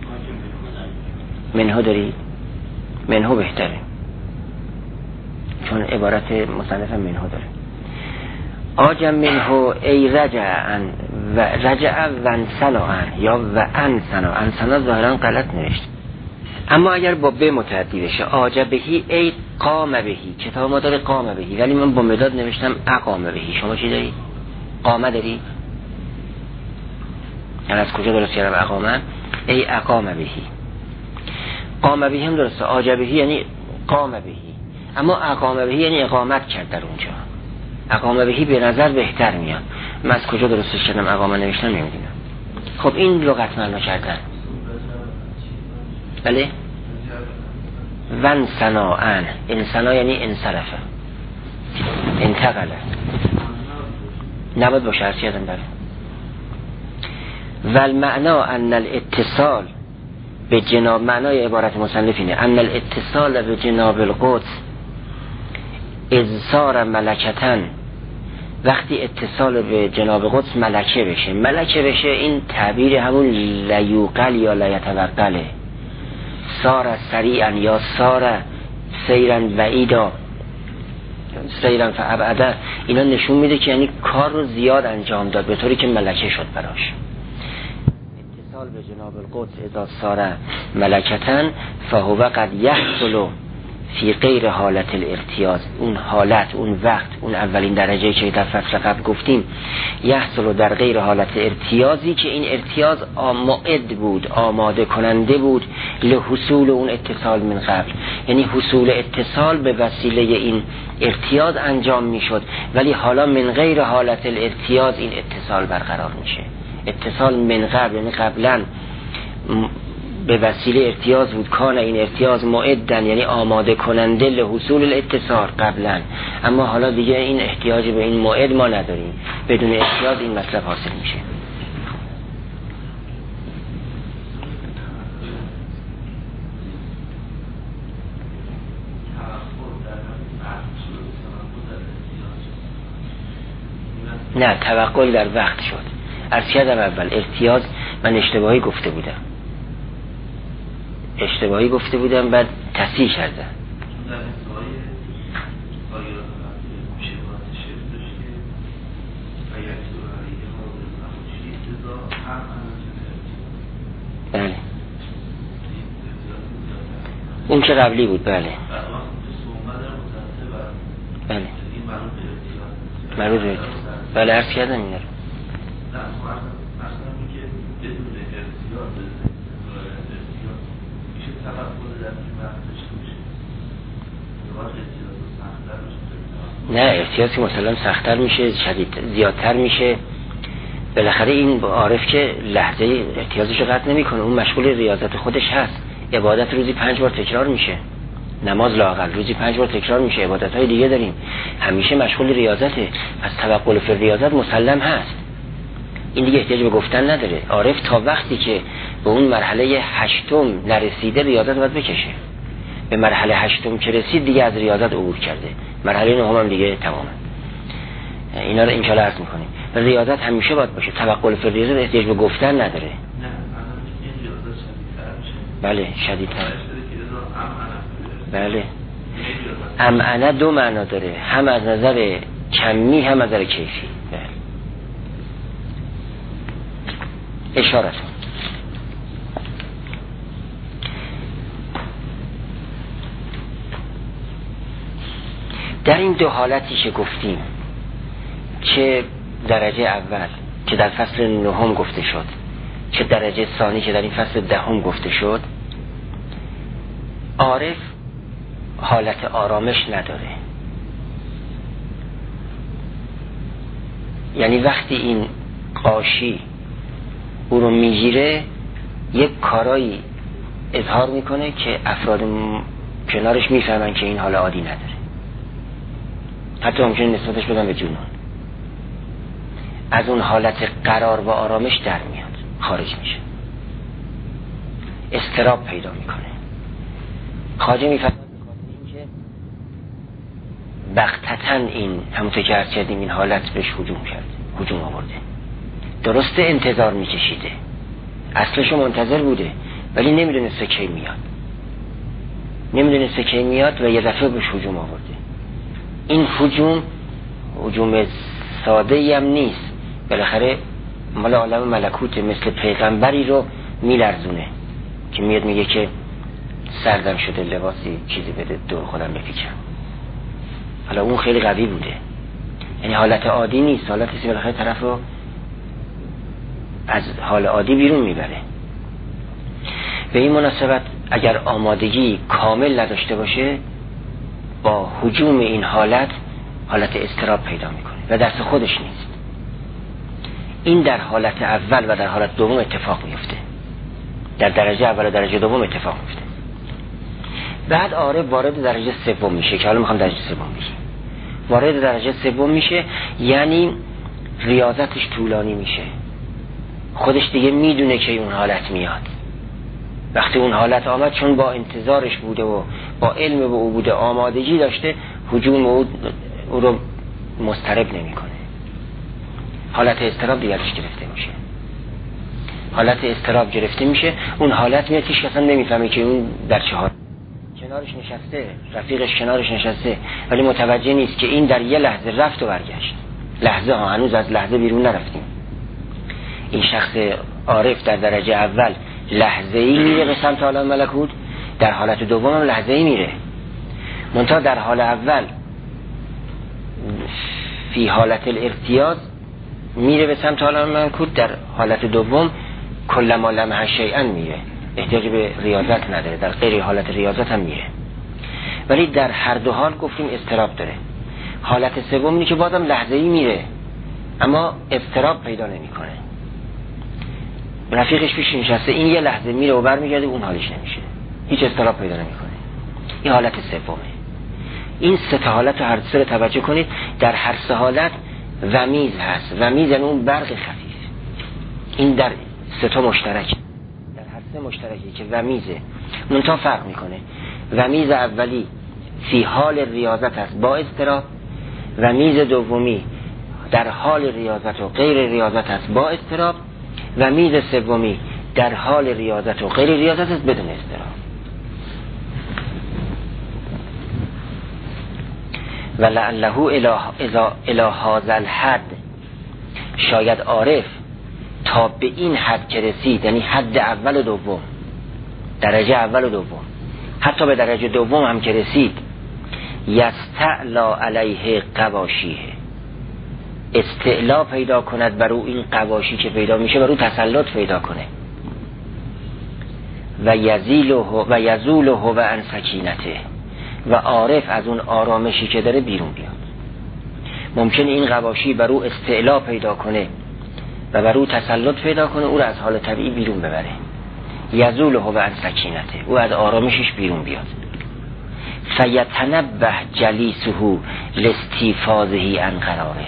منهو داری؟ منهو بهتره چون عبارت مصنف منهو داره. آجم منهو ای رجع و رجع ونسنا ان یا و انسنا، انسنا ظاهرا غلط نوشت. اما اگر با ب متعدی بشه، آجه بهی ای قام بهی، کتاب ما داره قام بهی ولی من با مداد نوشتم اقام بهی. شما چی داری؟ قامه داری؟ یعنی از کجا درست کردم اقامه؟ ای اقام بهی. قام بهی هم درسته، آجه بهی یعنی قام بهی، اما اقام بهی یعنی اقامت کرد در اونجا. اقام بهی به نظر بهتر میاد. من از کجا درستش کردم اقامه نوشتم نمیدونم. خب این لغت معنا کردن. بله ونسنا ان، انسنا یعنی انصرفه، انتقله، نباید باشه هرچی ازم داره. والمعنا ان الاتصال به جناب، معنای عبارت مصنف اینه، ان الاتصال به جناب القدس اذ صار ملکتن، وقتی اتصال به جناب قدس ملکه بشه. ملکه بشه این تعبیر همون لیوقل یا لیتوقله، سار سریعا یا سار سیرا بعیدا، سیرا فابعدا، اینا نشون میده که یعنی کار رو زیاد انجام داد به طوری که ملکه شد براش. اتصال به جناب القدس اذا صار ملکتن فهو قد یحصل فی غیر حالت الارتیاز، اون حالت، اون وقت، اون اولین درجه که در فصل قبل گفتیم، یحصل در غیر حالت ارتیازی که این ارتیاز آماده بود، آماده کننده بود لحصول اون اتصال من قبل، یعنی حصول اتصال به وسیله این ارتیاز انجام میشد، ولی حالا من غیر حالت الارتیاز این اتصال برقرار میشه. اتصال من قبل یعنی قبلا به وسیله ارتیاز بود، کان این ارتیاز معدن یعنی آماده کننده لحصول الاتصال قبلا، اما حالا دیگه این احتیاج به این موعد ما نداریم، بدون احتیاج این مطلب حاصل میشه. نه، توقل در وقت شد. عرض کردم اول ارتیاز من اشتباهی گفته بودم اشتباهی گفته بودم بعد تصحیح کردم. بله اون که قبلی بود. بله بله مربوط به بله عرض کردم این رو. نه ارتیاز که مثلا سخت‌تر میشه، شدید زیادتر میشه. بالاخره این عارف که لحظه ارتیازش رو قطع نمیکنه، اون مشغول ریاضت خودش هست. عبادت روزی پنج بار تکرار میشه، نماز لااقل روزی پنج بار تکرار میشه، عبادت های دیگه داریم، همیشه مشغول ریاضته. از توقل فی ریاضت مسلم هست، این دیگه احتیاج به گفتن نداره. عارف تا وقتی که به اون مرحله هشتم نرسیده ریاضت باید بکشه. به مرحله هشتم که رسید دیگه از ریاضت عبور کرده، مرحله نهم هم دیگه تمامه. اینا رو ان شاء الله عرض می‌کنیم. ریاضت همیشه باید باشه، توقل فی ریاضت احتیاج به گفتن نداره. بله شدیدتر. بله امعنه دو معنا داره، هم از نظر کمی هم از نظر کیفی. بله اشارت در این دو حالتی که گفتیم، چه درجه اول که در فصل نهم گفته شد، چه درجه ثانی که در این فصل دهم گفته شد، عارف حالت آرامش نداره. یعنی وقتی این قاشی او رو میگیره یک کارایی اظهار میکنه که افراد کنارش میفهمن که این حال عادی نداره، حتی ممکنه نسبتش بدن به جنون. از اون حالت قرار و آرامش در میاد، خارج میشه، اضطراب پیدا میکنه. خواجه میفهمه که بغتتاً این همونطور که عرض کردیم این حالت بهش هجوم کرد، هجوم آورده. درسته انتظار میکشیده، اصلشو منتظر بوده، ولی نمیدونسته کی میاد، نمیدونسته کی میاد و یه دفعه بهش هجوم آورده. این هجوم هجوم ساده ای هم نیست، بالاخره مال عالم ملکوت، مثل پیغمبری رو میلرزونه که میاد میگه که سردم شده، لباسی چیزی بده دور خودم بپیچم. حالا اون خیلی قوی بوده، یعنی حالت عادی نیست، حالتی که بالاخره طرف رو از حال عادی بیرون میبره. به این مناسبت اگر آمادگی کامل نداشته باشه، با هجوم این حالت حالت اضطراب پیدا میکنه و دست خودش نیست. این در حالت اول و در حالت دوم اتفاق میفته، در درجه اول و درجه دوم اتفاق میفته. بعد عارف وارد درجه سوم میشه که حالا میخوام درجه سوم بگیم. وارد درجه سوم میشه یعنی ریاضتش طولانی میشه، خودش دیگه میدونه که اون حالت میاد. وقتی اون حالت آمد، چون با انتظارش بوده و با علم به او بوده، آمادگی داشته، هجوم او, او رو مضطرب نمیکنه. حالت اضطراب دیگرش گرفته میشه، حالت اضطراب گرفته میشه. اون حالت میاد که اصلا نمیفهمه که اون در چه حال، کنارش نشسته، رفیقش کنارش نشسته، ولی متوجه نیست که این در یه لحظه رفت و برگشت. لحظه ها، هنوز از لحظه بیرون نرفتیم. این شخص عارف در درجه اول لحظه ای میره به سمت عالم ملکوت، در حالت دوم هم لحظه ای میره. منتها در حال اول فی حالت الارتیاض میره به سمت عالم ملکوت، در حالت دوم کلما لمح شیئا میره، احتیاج به ریاضت نداره، در غیر حالت ریاضت هم میره. ولی در هر دو حال گفتیم اضطراب داره. حالت سوم اینه که بازم لحظه ای میره اما اضطراب پیدا نمیکنه. رفیقش پیش نشسته، این یه لحظه میره و برمیگرده، اون حالش نمیشه، هیچ اضطراب پیدا نمیکنه. این حالت سومه. این سه تا حالت رو هر سه رو توجه کنید. در هر سه حالت ومیز هست. ومیز یعنی اون برق خفیف. این در سه تا مشترک، در هر سه مشترکی که ومیزه. منتها فرق میکنه. ومیز اولی فی حال ریاضت هست با اضطراب، ومیز دومی در حال ریاضت و غیر ریاضت هست با اضطراب، و میز سومی در حال ریاضت و غیر ریاضت است بدون اضطراب. و لعله الی هذا الحد، شاید عارف تا به این حد که رسید، یعنی حد اول و دوم، درجه اول و دوم، حتی به درجه دوم هم که رسید، یستعلا علیه قواشیه، استعلا پیدا کند بر او، این قواشی که پیدا میشه بر او تسلط پیدا کنه. و یزیله و یزوله و عن سکینته، و عارف از اون آرامشی که داره بیرون بیاد. ممکن این قواشی بر او استعلا پیدا کنه و بر او تسلط پیدا کنه، او را از حال طبیعی بیرون ببره. یزوله و عن سکینته، او از آرامشش بیرون بیاد. فیتنبه جلیسه لاستیفاضه عن قراره،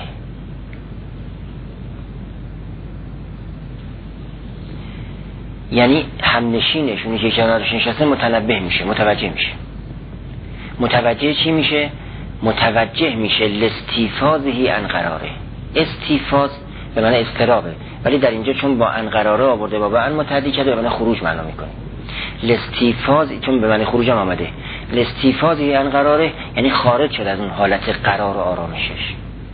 یعنی همنشینش، اونی که کنارش نشسته متنبه میشه، متوجه میشه. متوجه چی میشه؟ متوجه میشه لاستیفاضه عن قراره. استیفاض به معنی اضطرابه، ولی در اینجا چون با عن قراره آورده، با عن متعدی کرده، به معنی خروج معنا میکنه. لاستیفاض چون به معنی خروج هم آمده، لاستیفاضه عن قراره یعنی خارج شد از اون حالت قرار و آرامشش.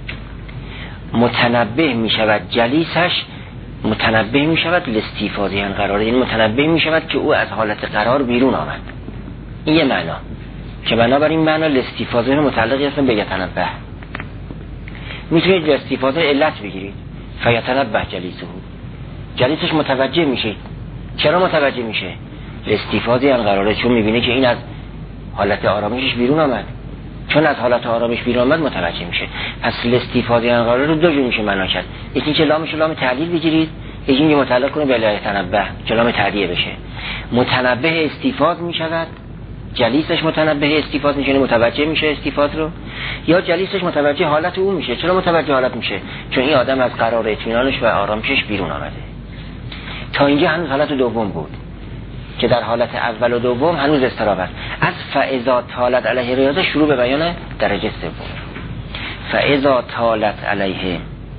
متنبه میشود جلیسش، متنبه می شود لاستیفاضه عن قراره، یعنی متنبه می شود که او از حالت قرار بیرون آمد. این یه معنا. که بنابراین معنا الاستفاضه متعلقی هستن به یتنبه. میتونید الاستفاضه علت بگیرید، فیتنبه جلیسه، جلیسش متوجه میشه. چرا متوجه میشه؟ الاستفاضه این قراره، چون میبینه که این از حالت آرامشش بیرون آمد، چون از حالت آرامش بیرون آمد متوجه میشه. پس الاستفاضه این قراره رو دو جور میشه معنا کرد. یکی که لامش لام تعلیل بگیرید، یکی که متعلق کنه به یتنبه که لام تعدیه بشه. متنبه استفاض میشود، جلیسش متنبه استفاض میشه، متوجه میشه استفاض رو، یا جلیسش متوجه حالت او میشه. چرا متوجه حالت میشه؟ چون این آدم از قرار اطمینانش و آرامشش بیرون آمده. تا اینجا هنوز حالت دوم بود که در حالت اول و دوم هنوز اضطراب است. از فاذا طالت علیه ریاضه شروع به بیان درجه سوم. فاذا طالت علیه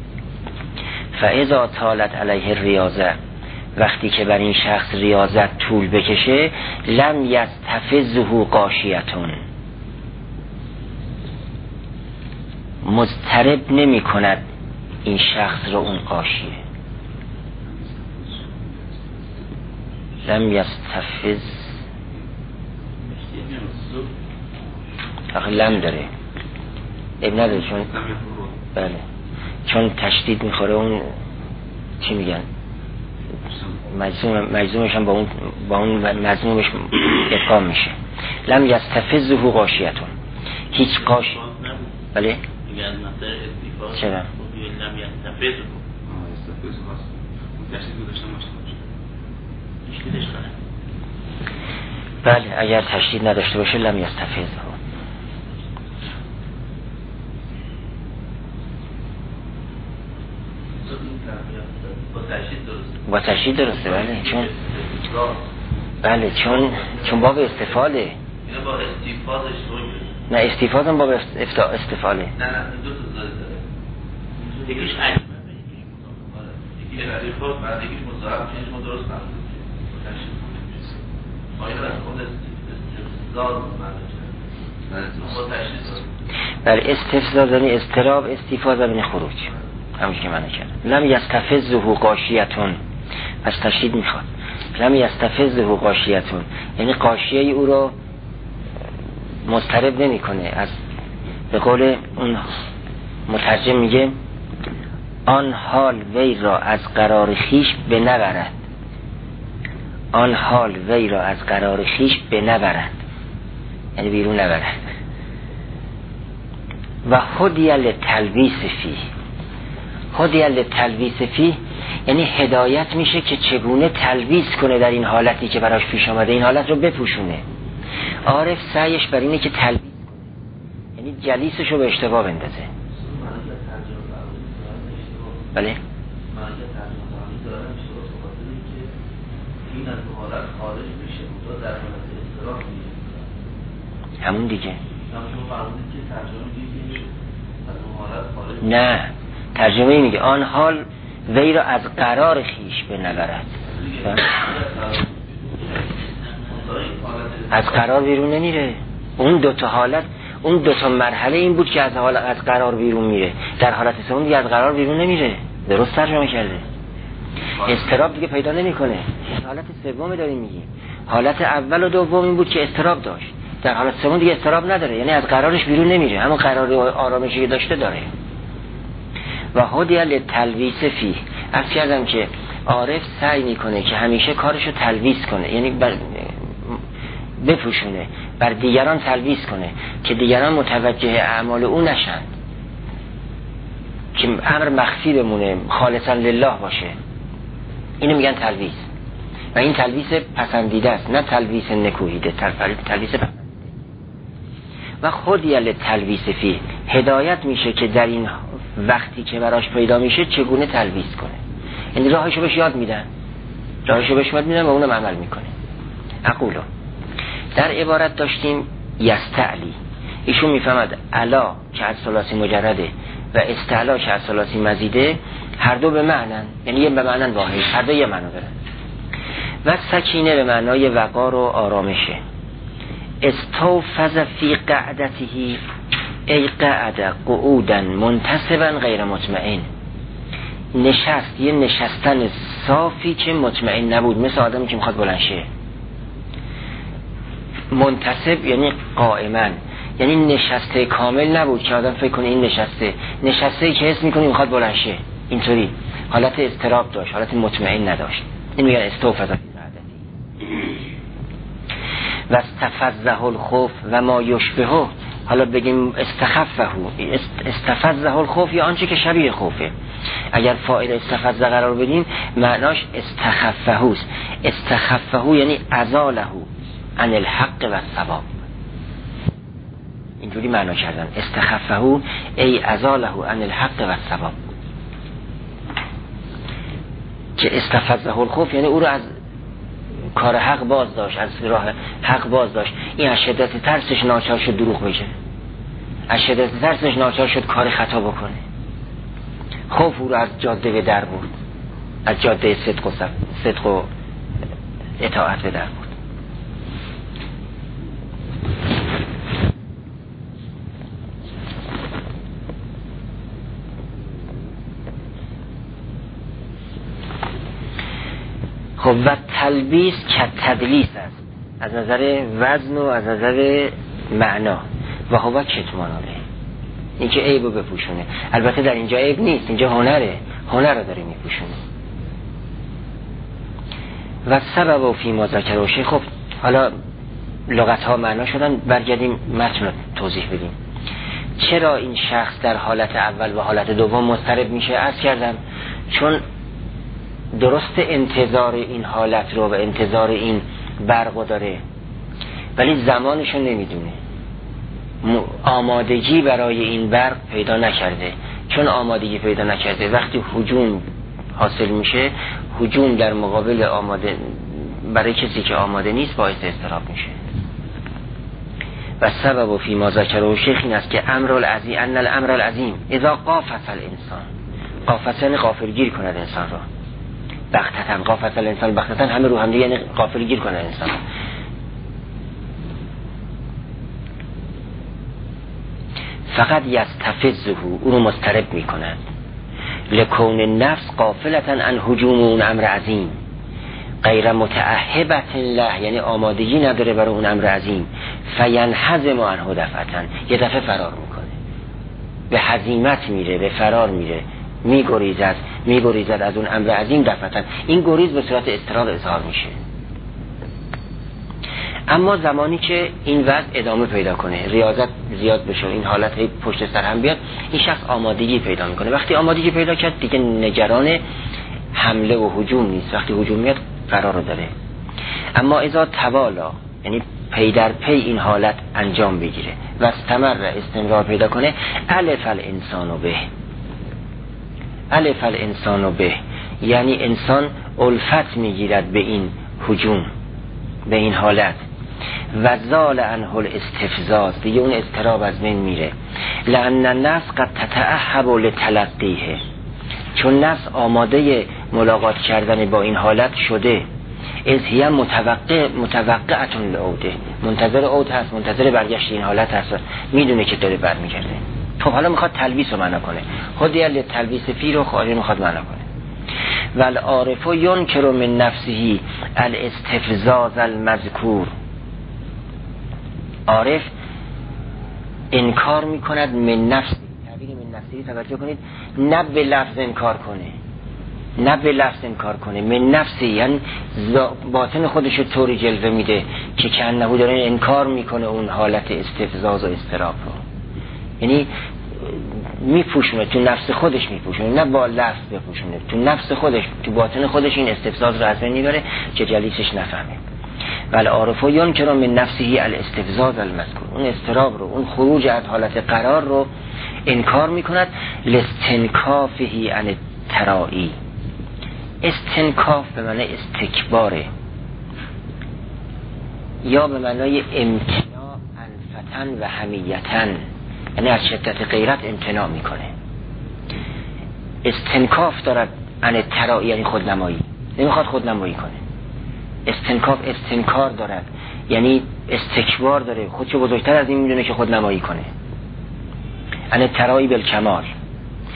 فاذا طالت علیه ریاضه، وقتی که بر این شخص ریاضت طول بکشه، لم یستفزه غاشیتون، مضطرب نمی کند این شخص رو اون غاشیه. لم یستفز فقط لم داره اب نداره، چون بله چون تشدید میخوره اون چی میگن مجزوم مجزومش هم با اون با اون مجزومش ادغام میشه. لم یستفزه غاشیتون، هیچ قاشی. بله میگن مثلا استفاده چرا لم یستفزه استفزه واسه تشدید داشته باشه مشکلش کنه. بله اگر تشدید نداشته باشه لم یستفزه. با تشدید درسته. بله چون بله چون چون باب استفاله. اینا با استفادهش روی نه استفاده هم باب استفا استفاله. نه نه دو تا داره داره. یکیش عجیبه، یکیش مصاحبه. یکی استفاده بعد یکیش مصاحبه چیزی ما درست نمی‌کنیم. آیا از خود استفزاز معنی با تشدید. بله استفزاز یعنی استراب، استفاده یعنی خروج، همون که معنی کرد. لم یستفزه غاشیتون، پس تشدید میخواد. لم یستفزه غاشیتون یعنی غاشیه او رو مضطرب نمیکنه. از به قول اون مترجم میگه آن حال وی را از قرار خیش بنبرد، آن حال وی را از قرار خیش بنبرد یعنی بیرون نبرد. و هدی للتلبیس فی، هدی للتلبیس فی یعنی هدایت میشه که چگونه تلبیس کنه در این حالتی که براش پیش آمده، این حالت رو بپوشونه. عارف سعیش بر اینه که تلبیس کنه، یعنی جلیسش رو به اشتباه بندازه. بله همون دیگه. نه ترجمه میگه آن حال وی را از قرار خیش بنبرد، از قرار بیرون نمیره. اون دو تا حالت، اون دو تا مرحله این بود که از حال از قرار بیرون میره. در حالت سوم دیگه از قرار بیرون نمیره. درست ترجمه کرده. استراب دیگه پیدا نمیکنه. حالت سوم داریم میگیم. حالت اول و دوم این بود که استراب داشت. در حالت سوم دیگه استراب نداره، یعنی از قرارش بیرون نمیره، همون قرار آرامشی که داشته داره. و هدی للتلویث فیه، عرض کردم که عارف سعی میکنه که همیشه کارشو تلویث کنه، یعنی بر بپوشونه، بر دیگران تلویث کنه که دیگران متوجه اعمال او نشند، که امر مخفی بمونه، خالصا لله باشه. اینو میگن تلویث، و این تلویث پسندیده است، نه تلویث نکوهیده، تلویث پسندیده. و خودی للتلویث فیه، هدایت میشه که در این وقتی که براش پیدا میشه چگونه تلویث کنه، یعنی راهشو بهش یاد میدن، راهشو بهش یاد میدن و اونم عمل میکنه. اقولو در عبارت داشتیم یستعلی، ایشون میفهمد علا که از ثلاثی مجرده و استعلا که از ثلاثی مزیده، هر دو به معنن، یعنی یه به معنن واحد، هر دو یه معنا دارن. و سکینه به معنای وقار و آرامشه. استوفز فی قعدته ای قعد قعودا منتصبا غیر مطمئن، نشست، یه نشستن صافی که مطمئن نبود، مثل آدمی که میخواد بلند شه. منتصب یعنی قائما، یعنی نشسته کامل نبود که آدم فکر کنه این نشسته، نشسته که حس میکنه میخواد بلند شه، اینطوری حالت اضطراب داشت، حالت مطمئن نداشت. این میگن استوفز و استفزه الخوف و ما یشبهه. حالا بگیم استخفه، استفزه الخوف یا آنچه که شبیه خوفه. اگر فاعل استفزه قرار بدیم معناش استخفه است. استخفه یعنی ازاله عن الحق و الثواب، اینجوری معنا کردن. استخفه ای ازاله عن الحق و الثواب، که استفزه الخوف یعنی او رو از کار حق باز داشت، از راه حق باز داشت. این از شدت ترسش ناچار شد دروغ بگه، از شدت ترسش ناچار شد کار خطا بکنه. خوف او رو از جاده به در برد، از جاده صدق و صدق و اطاعت به در برد. خب و تلبیس که تدلیس است از نظر وزن و از نظر معنا. و هو کتمانانه، این که عیب رو بپوشونه. البته در اینجا عیب نیست، اینجا هنره، هنر رو داره میپوشونه. و سبب و فی ما ذکر شیخ. خب حالا لغت ها معنا شدن، برگردیم متن رو توضیح بدیم. چرا این شخص در حالت اول و حالت دوم مضطرب میشه؟ عرض کردم چون درست انتظار این حالت رو و انتظار این برق داره، ولی زمانشو نمیدونه، آمادگی برای این برق پیدا نکرده. چون آمادگی پیدا نکرده، وقتی هجوم حاصل میشه، هجوم در مقابل آماده برای کسی که آماده نیست باعث اضطراب میشه. و سبب و فی ما ذکره شیخ این است که امر العظیم، ان الامر العظیم اذا قافس الانسان، قافس یعنی غافلگیر کند انسان را، بغتتن، قافس الانسان بغتتن، همه رو هم دیگه یعنی غافلگیر کند انسان. فقط یستفزه، او رو مضطرب می کند. لکون النفس غافلتن عن هجوم اون امر عظیم، غیر متعهبت له، یعنی آمادگی نداره برای اون امر عظیم. فینهزم عنه دفعتن، یه دفعه فرار میکنه، به هزیمت میره، به فرار میره، میگریزد میگریزد از اون امر عظیم دفعتن. این گریز به صورت اضطراب اظهار میشه. اما زمانی که این وضع ادامه پیدا کنه، ریاضت زیاد بشه، این حالت پشت سر هم بیاد، این شخص آمادگی پیدا میکنه. وقتی آمادگی پیدا کرد دیگه نگران حمله و هجوم نیست، وقتی هجوم میاد قرار داره. اما اذا توالا، یعنی پی در پی این حالت انجام بگیره و استمر، استمرار پیدا کنه، الف الانسان به، الف الانسان به، یعنی انسان الفت میگیرد به این هجوم، به این حالت. و زال عنه الاستفزاز، دیگه اون اضطراب از بین میره. لأن النفس قد تتأهب لتلقیه، چون نفس آماده ملاقات کردن با این حالت شده. از هی متوقع متوقعتون لعوده، منتظر عود هست، منتظر برگشت این حالت هست، میدونه که داره برمیگرده. خب حالا میخواد تلبیس رو معنا کنه، خودی ال تلبیس فی رو خواهی میخواد معنا کنه. والعارف ینکر من نفسه الاستفزاز المذکور، عارف انکار میکند من نفسی، تعبیر من نفسی توجه کنید، نه به لفظ انکار کنه، نه به لفظ انکار کنه، من نفسی یعنی باطن خودش رو طوری جلوه میده که کنهو داره انکار میکنه اون حالت استفزاز و استراب رو، یعنی میپوشونه تو نفس خودش، میپوشونه نه با لفظ بپوشونه، تو نفس خودش، تو باطن خودش این استفزاز رو از بین میبره که جلیسش نفهمه. ولی عارفو ینکر من نفسه الاستفزاز المذکور، اون استراب رو، اون خروج از حالت قرار رو انکار میکند. لاستنکافه عن الترائی، استنکاف به معنی استکباره یا به معنی امتناع انفتن و حمیتن، یعنی از شدت غیرت امتناع میکنه. استنکاف دارد عن الترائی یعنی خودنمایی، نمیخواد خودنمایی کنه. استنکاف استنکار دارد یعنی استکبار داره، خودشو بزرگتر از این میدونه که خودنمایی کنه. عن الترائی بالکمال.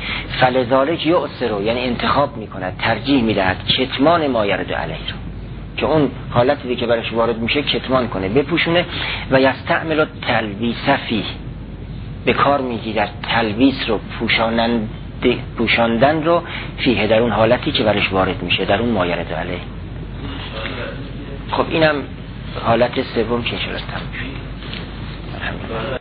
فلذالک یؤثر، یعنی انتخاب میکند، ترجیح میدهد کتمان ما یرد علیه رو، که اون حالتی که برش وارد میشه کتمان کنه، بپوشونه. و یستعمل تلبیس فیه، به کار میگیرد تلبیس رو، پوشانند پوشاندن رو، فیه در اون حالتی که برش وارد میشه، در اون مایرد علیه. خب اینم حالت سوم که اشاره کردم.